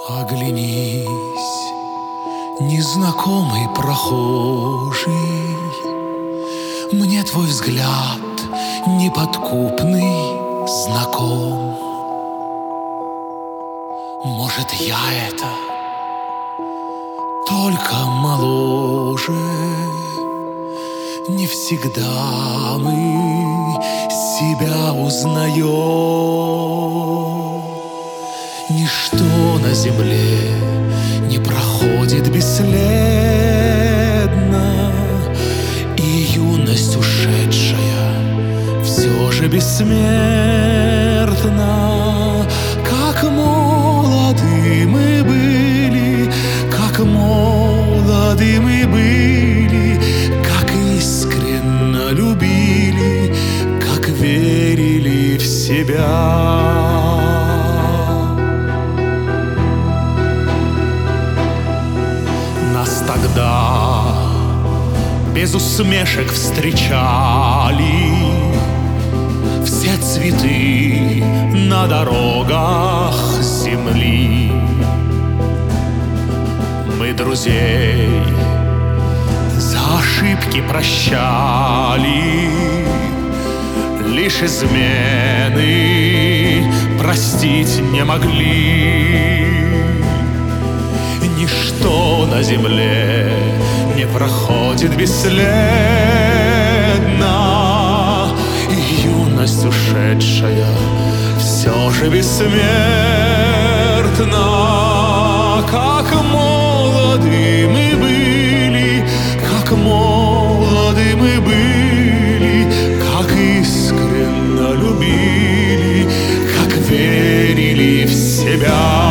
Оглянись, незнакомый прохожий, мне твой взгляд неподкупный знаком. Может, я это только моложе, не всегда мы себя узнаем. Ничто на земле не проходит бесследно, и юность ушедшая все же бессмертна. Как молоды мы были, как молоды мы были, как искренно любили, как верили в себя. Нас тогда без усмешек встречали все цветы на дорогах земли. Мы друзей за ошибки прощали, лишь измены простить не могли. Ничто на земле не проходит бесследно, и юность ушедшая все же бессмертна. Как молоды мы были, как молоды мы были, как искренно любили, как верили в себя.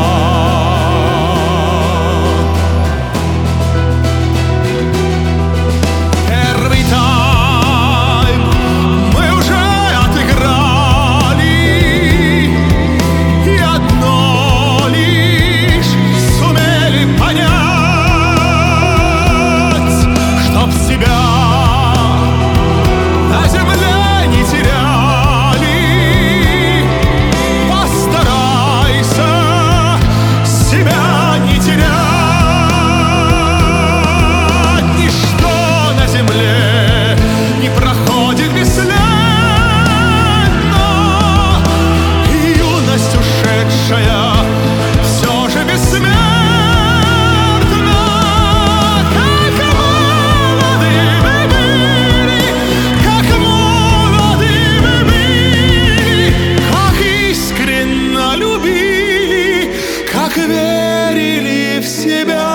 Верили в себя.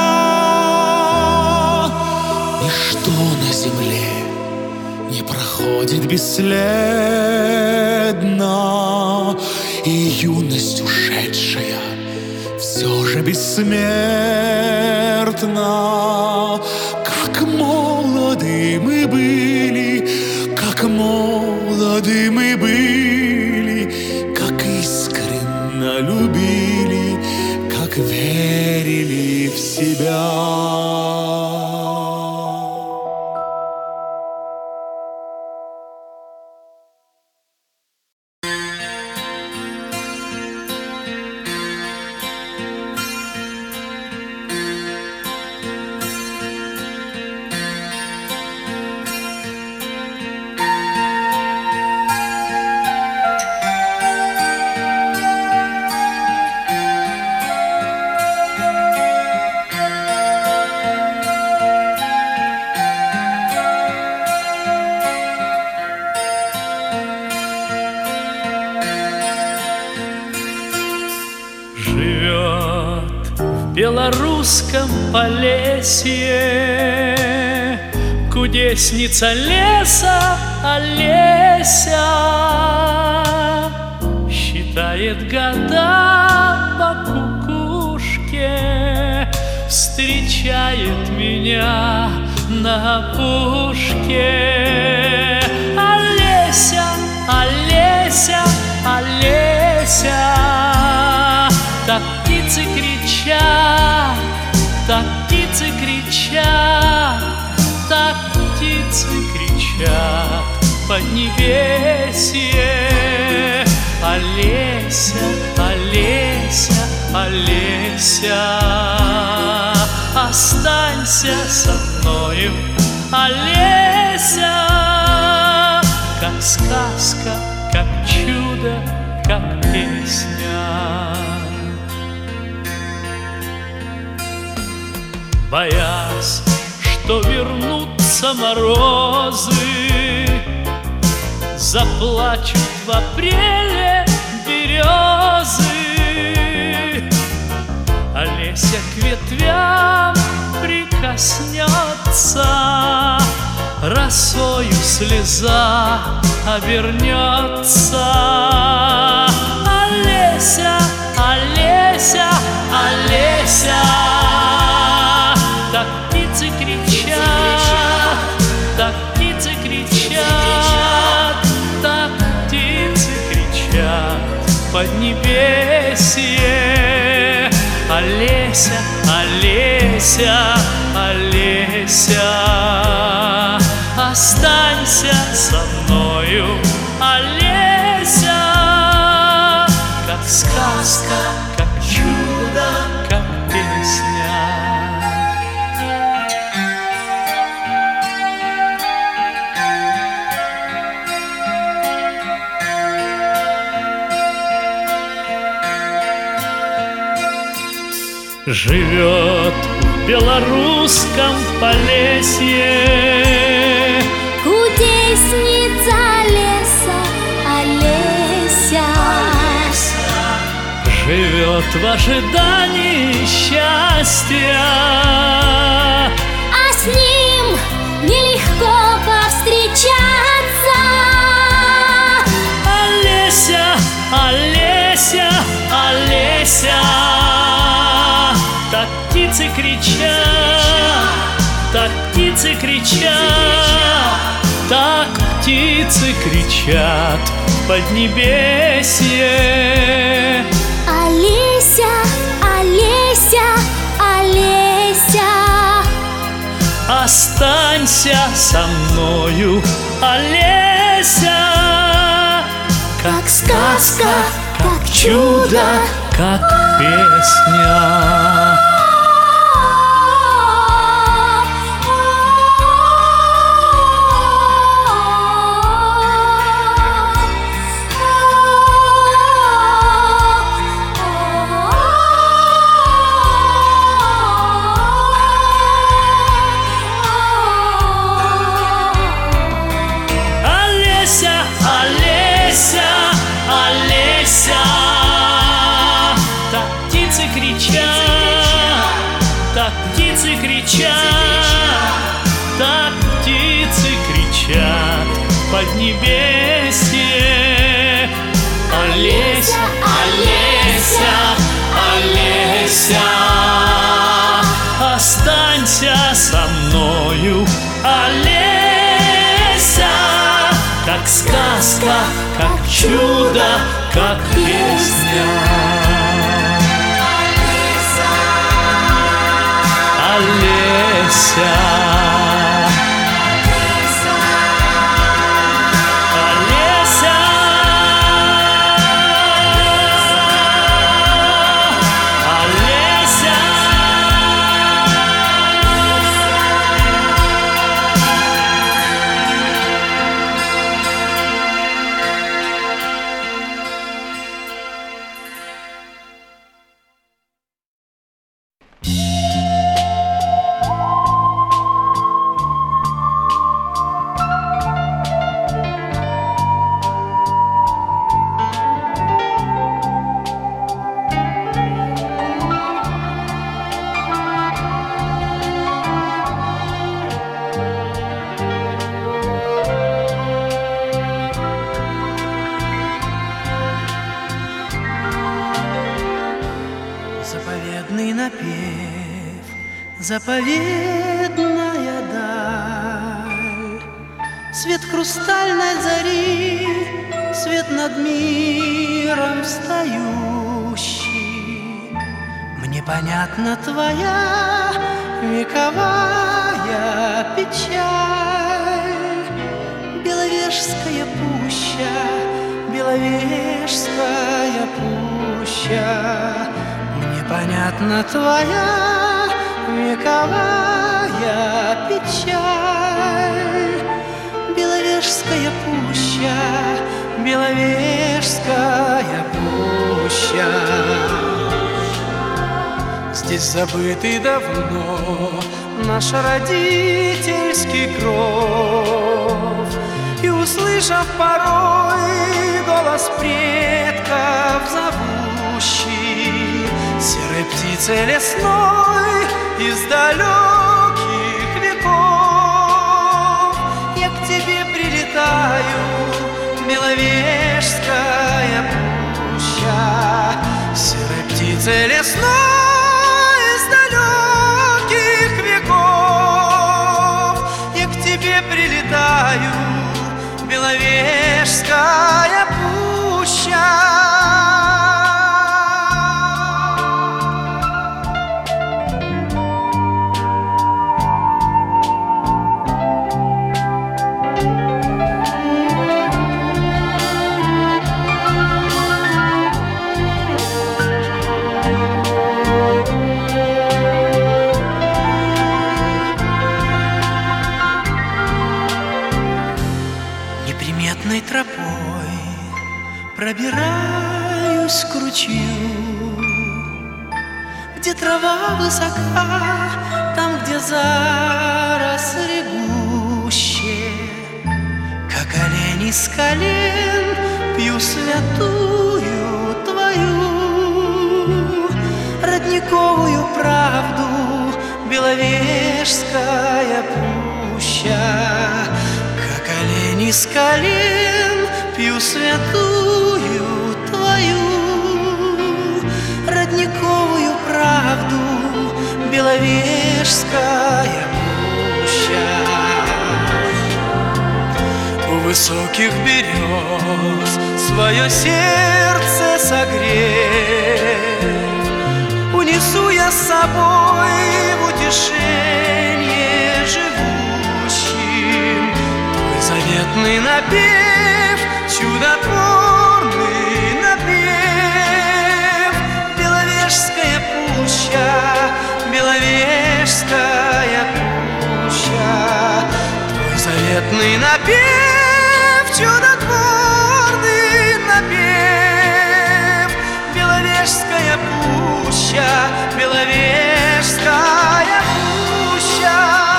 Ничто на земле не проходит бесследно, и юность ушедшая все же бессмертна. Как молоды мы были, как молоды мы были, как искренно любили, как верили в себя. Живет в белорусском Полесье кудесница леса Олеся. Считает года по кукушке, встречает меня на опушке. Олеся, Олеся, Олеся, так птицы кричат, так птицы кричат, так птицы кричат поднебесье. Олеся, Олеся, Олеся, останься со мною, Олеся, как сказка, как чудо, как песня. Боясь, что вернутся морозы, заплачут в апреле березы, Олеся к ветвям прикоснется, росою слеза обернется. Олеся, Олеся, Олеся, так птицы кричат, так птицы кричат, так птицы кричат в поднебесье. Олеся, Олеся, Олеся, останься со мною, Олеся, как сказка, как чудо, как песня. Живет в белорусском Полесье кудесница Олеся, Олеся. Живет в ожидании счастья, а с ним нелегко повстречаться. Олеся, Олеся, Олеся, так птицы кричат, так птицы кричат, так птицы кричат в поднебесье. Олеся, Олеся, Олеся, останься со мною, Олеся, как сказка, как чудо, как песня. Так птицы кричат в поднебесье. Олеся, Олеся, Олеся, останься со мною, Олеся, как сказка, как чудо, как песня. Олеся, Олеся, Олеся. Заповедный напев, заповедная даль, свет хрустальной зари, свет над миром встающий. Мне понятна твоя вековая печаль, Беловежская пуща, Беловежская пуща. непонятна твоя вековая печаль. Беловежская пуща, Беловежская пуща. Здесь забытый давно наш родительский кров, и, услышав порой голос предков зовущий, серой птицей лесной из далеких веков, я к тебе прилетаю, Беловежская пуща, серой птицей лесной из далеких веков, я к тебе прилетаю, Беловежская пуща. Неприметной тропой пробираюсь к ручью, где трава высока, там, где заросли гуще. Как олень из колен пью святую твою родниковую правду, Беловежская пуща. Как олень из колен пью святую твою родниковую правду, Беловежская пуща. У высоких берез свое сердце согрев, унесу я с собой в утешение живущим твой заветный напев, чудотворный напев. Беловежская пуща, Беловежская пуща, твой заветный напев, чудотворный напев. Беловежская пуща, Беловежская пуща.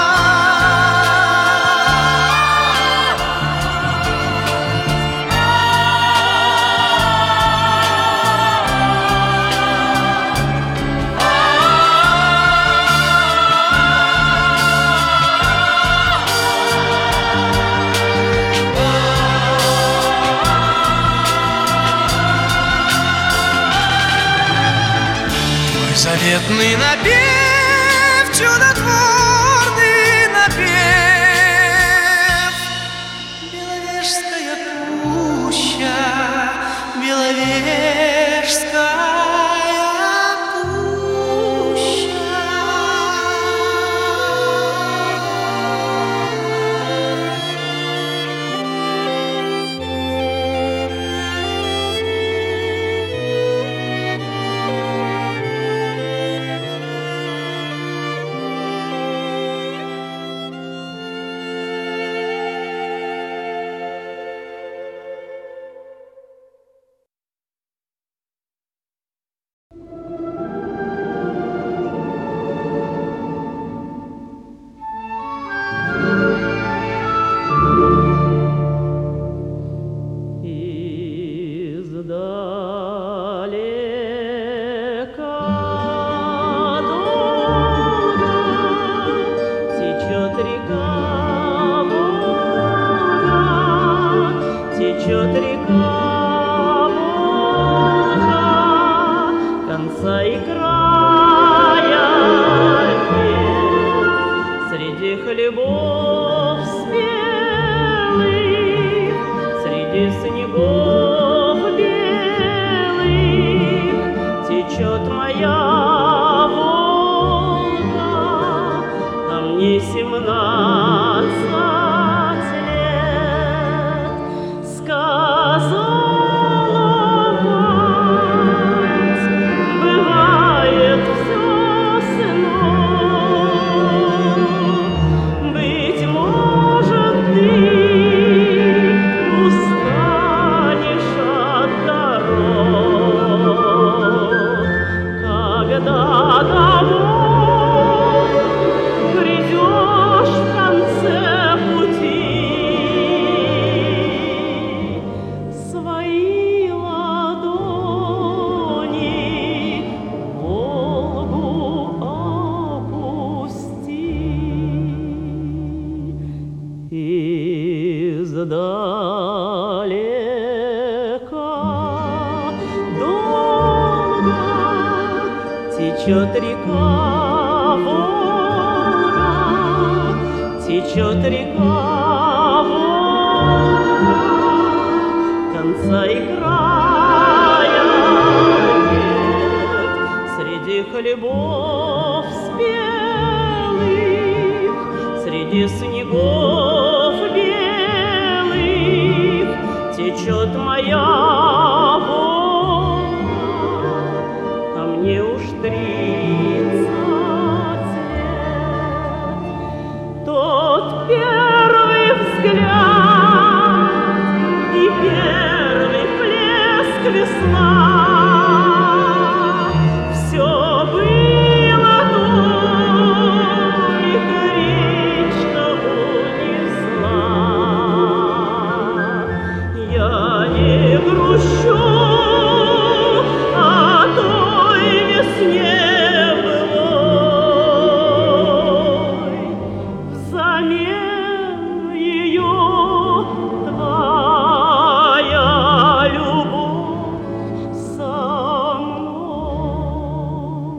Заветный напев, чудотворный напев. Беловежская пуща, Беловежская Бывает течет река Волга, конца и края нет. Среди хлебов спелых, среди снегов белых течет моя Волга, а мне уж 30 лет. Тот первый взгляд и первый плеск весна, все было только речка унесла. Я не грущу о той весне былой, взамен ее твоя любовь со мной.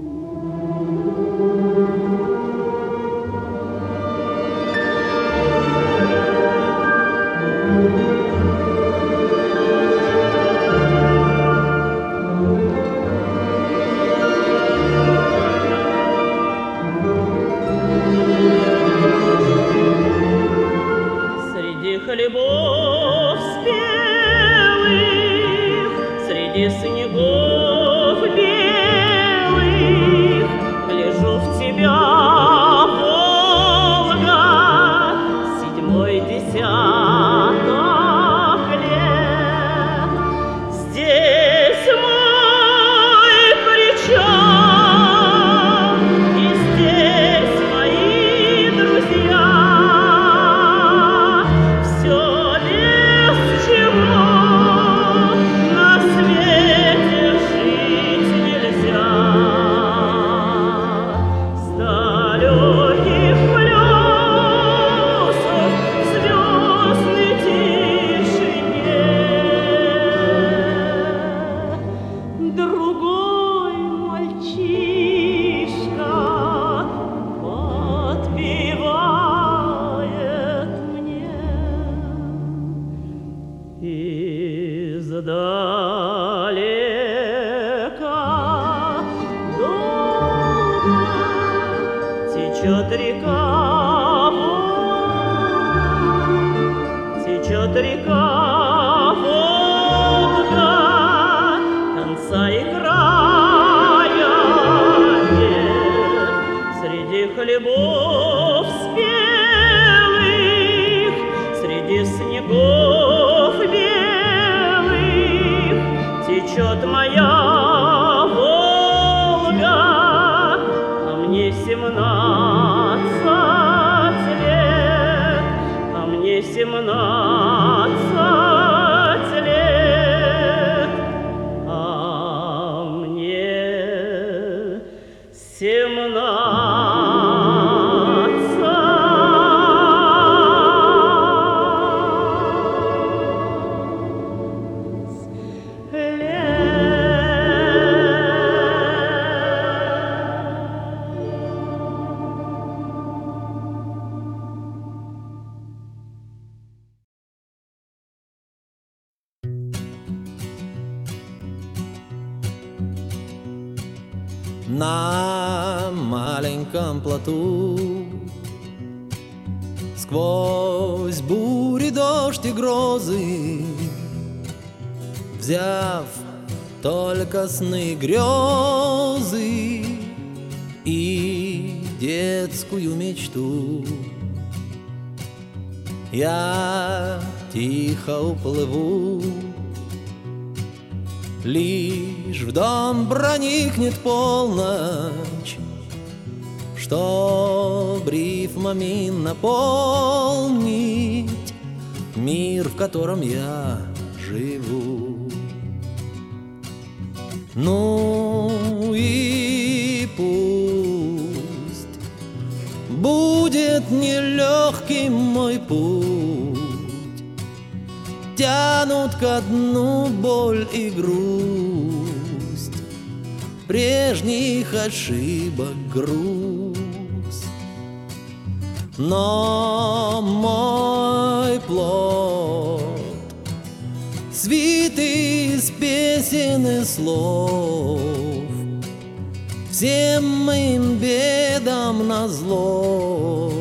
Среди хлебов спелых, среди снегов белых гляжу в тебя, Волга, седьмой десяток лет. Здесь мой причал, и здесь мои друзья. Все без чего на свете жить нельзя. С далеких плесов в звездной тишине другой мальчишка подпевает мне. Издалека долго течет река Волга, течет река Волга, конца и края нет. Среди хлебов спелых, среди снегов белых течет моя Волга, а мне 17 лет, а мне 17 лет, а мне 17 На маленьком плоту сквозь бури, дождь и грозы, взяв только сны и грезы и детскую мечту, я тихо уплыву. Лишь в дом проникнет полночь, чтоб рифмами наполнить мир, в котором я живу. Ну и пусть будет нелегким мой путь, тянут ко дну боль и грусть, прежних ошибок груз. но мой плод свит из песен и слов, всем моим бедам назло,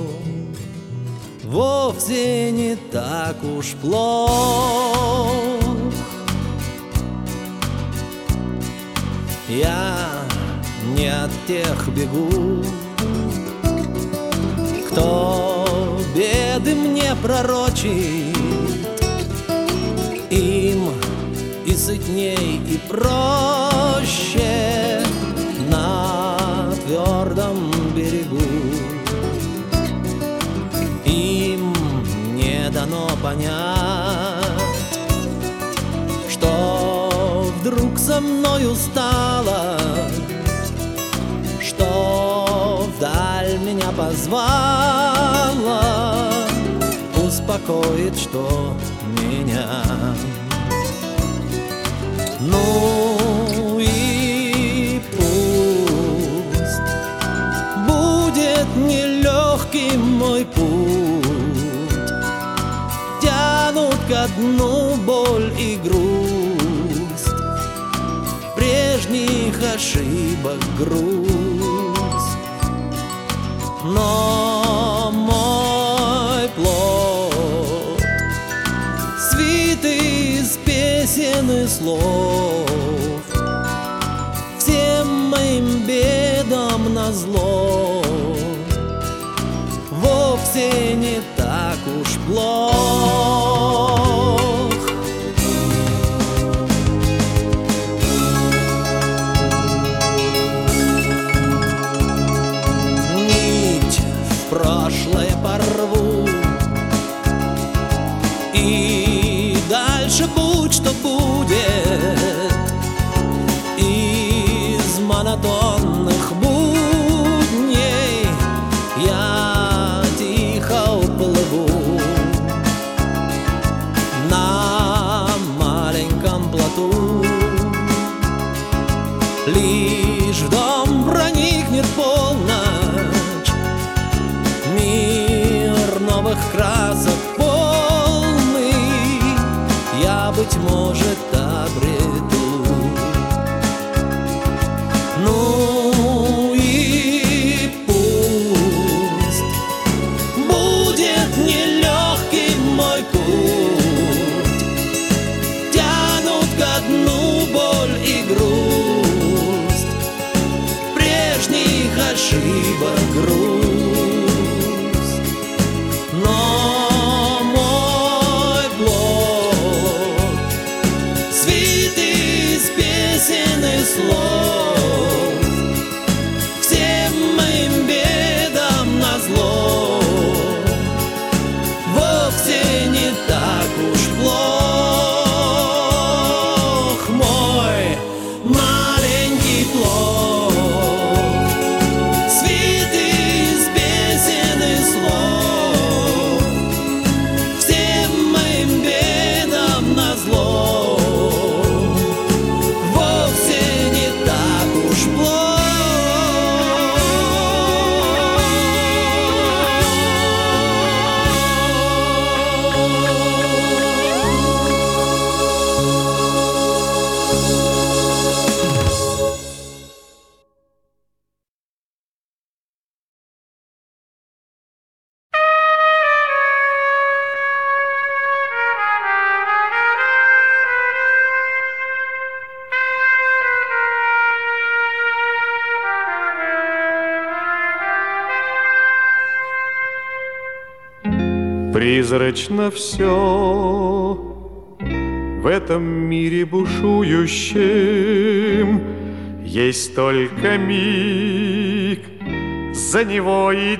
вовсе не так уж плох. Я не от тех бегу, кто беды мне пророчит. Им и сытней, и проще на твердом берегу. Им не дано понять, что вдруг со мною стало, что вдаль меня позвала, успокоит, что меня. Ну и пусть будет нелегким мой путь, тянут ко дну боль и грусть, прежних ошибок грусть. Но мой плод свит из песен и слов, всем моим бедам назло, вовсе не так уж плох. Прошлое порву, и дальше будь что будет. Из монотонных будней я тихо уплыву на маленьком плоту. Лишь в дом проникнет полночь, мир новых красок полный, я, быть может, обрету. Ну и пусть будет нелегким мой путь, тянут ко дну боль и грусть, прежних ошибок грусть. Но мой плод свит из песен и слов, всем моим бедам назло, вовсе не так уж плох. Мой маленький плод свит из песен и слов, всем моим бедам назло, вовсе не так уж плох. Призрачно все в этом мире бушующем, есть только миг, за него и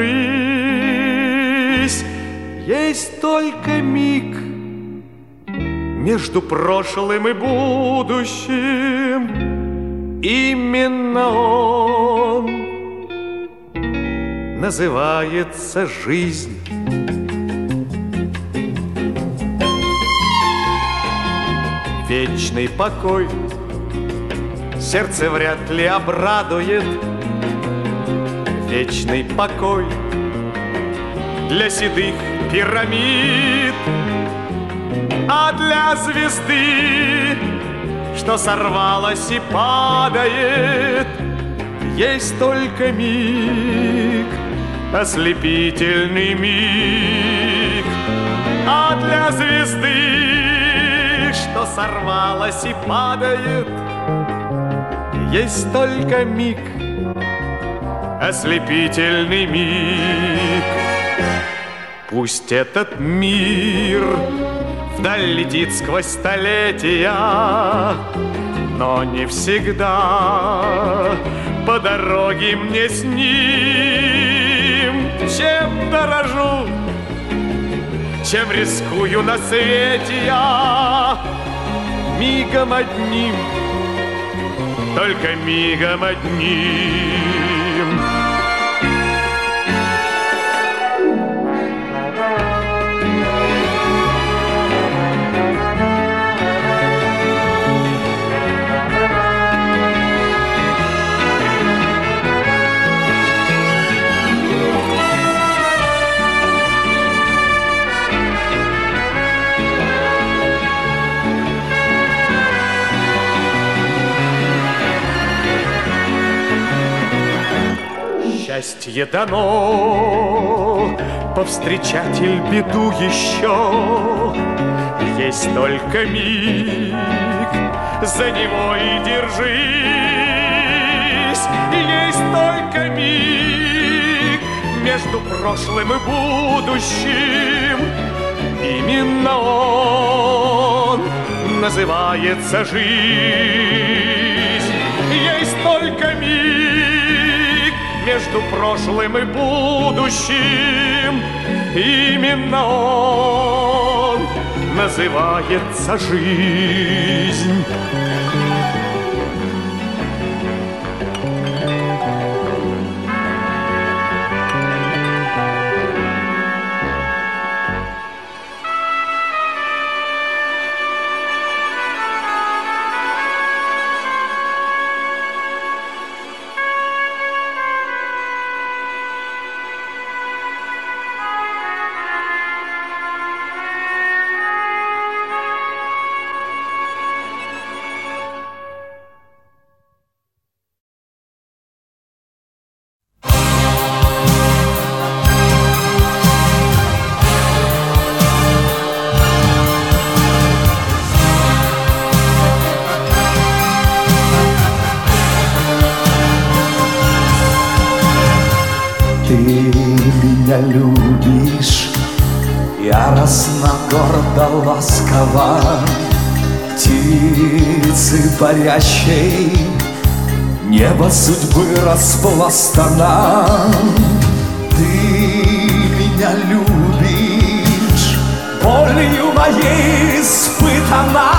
держись. Есть только миг между прошлым и будущим, именно он называется жизнь. Вечный покой сердце вряд ли обрадует. Вечный покой для седых пирамид, а для звезды, что сорвалась и падает, есть только миг, ослепительный миг. А для звезды, что сорвалась и падает, есть только миг, ослепительный миг. Пусть этот мир вдаль летит сквозь столетия, но не всегда по дороге мне с ним. Чем дорожу, чем рискую на свете я, мигом одним, только мигом одним. Счастье дано, повстречатель беду еще. Есть только миг, за него и держись. Есть только миг между прошлым и будущим. Именно он называется жизнь. Есть только миг между прошлым и будущим. Именно он называется жизнь. Ты меня любишь, яростно, гордо, ласково, птицы парящей, небо судьбы распластана. Ты меня любишь, болью моей испытана.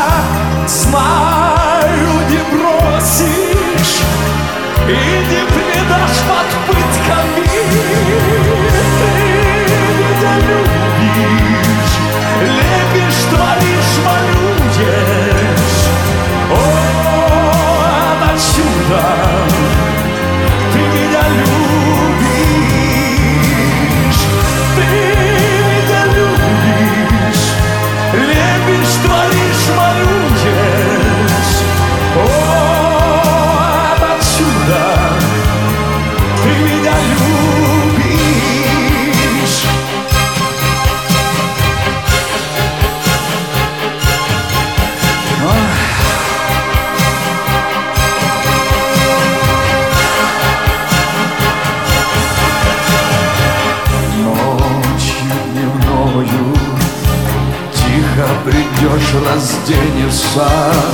Знаю, не бросишь и не предашь под пытками. Ты меня любишь, лепишь, творишь, малюешь. О, это чудо! Ты меня любишь, ты меня любишь, лепишь, творишь, малюешь. О, это чудо! Ты меня любишь. Ночью дневною тихо придешь, разденешься,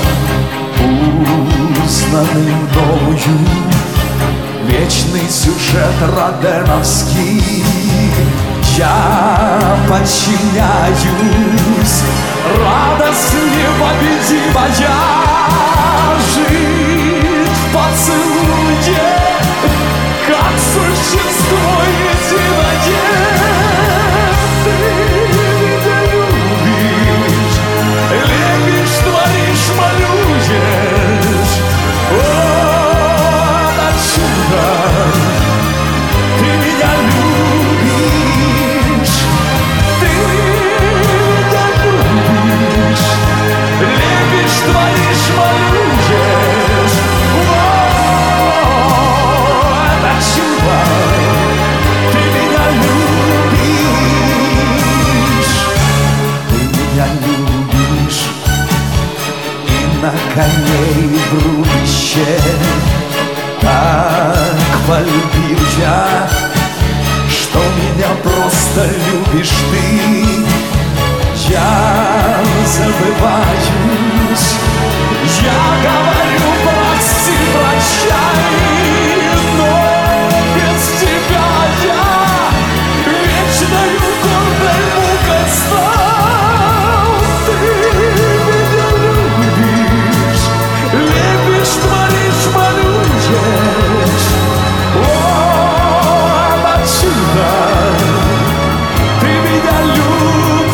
узнанный мною. Вечный сюжет роденовский. Я подчиняюсь, радость непобедимая. Жить в поцелуе, как существо единое. Ты меня любишь, лепишь, творишь, малюешь. О, это чудо! Ты меня любишь. верю я, что меня просто любишь ты. Я забываюсь, я говорю прости, прощай, но без тебя я вечною гордой мукой стал. Ты меня любишь, любишь, творишь, малюешь. О, это чудо, ты меня любишь,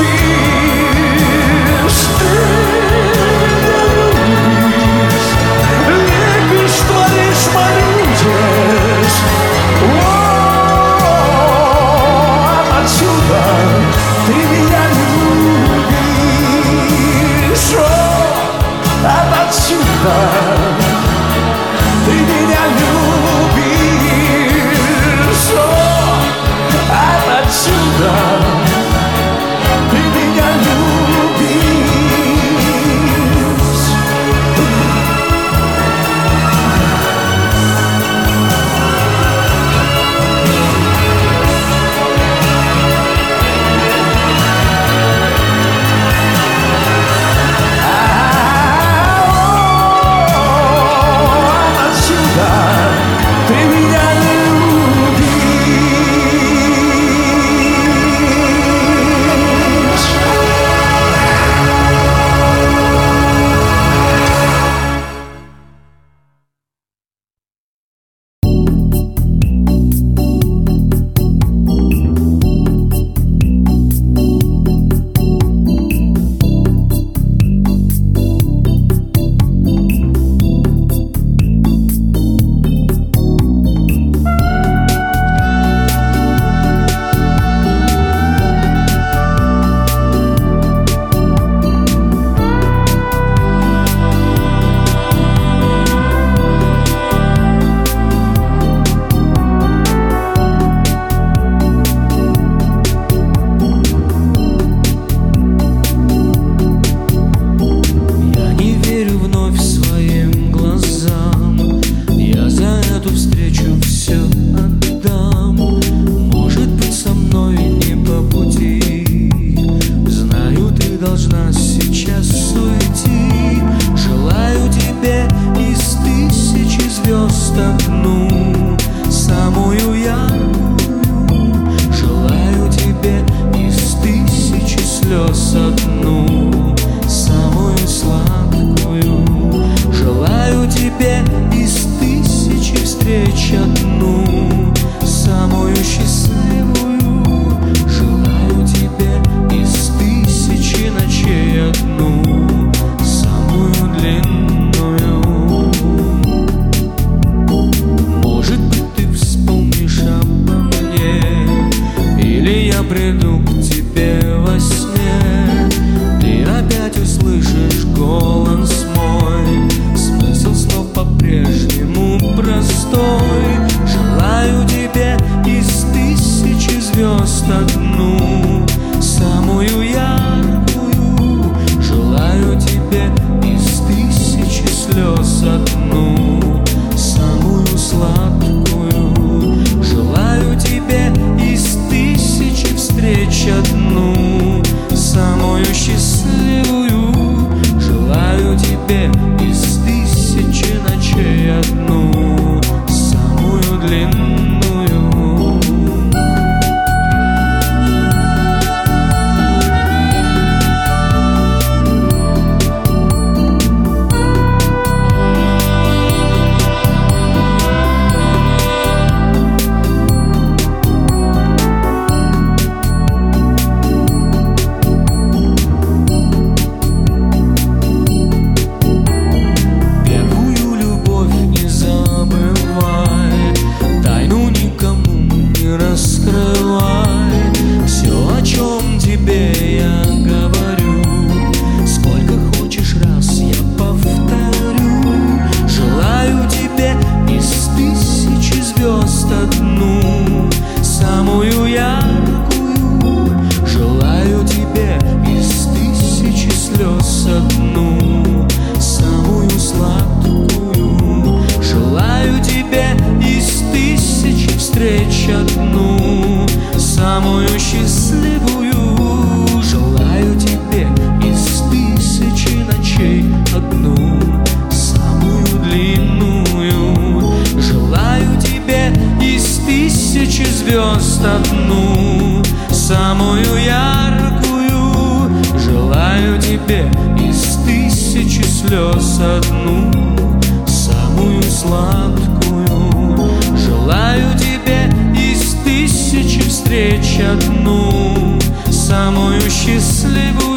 ты меня любишь, любишь, творишь, малюешь. самую счастливую. Желаю тебе из тысячи ночей одну, самую длинную. Желаю тебе из тысячи звезд одну, самую яркую. Желаю тебе из тысячи слез одну, самую сладкую. Желаю тебе из тысячи встреч одну, самую счастливую.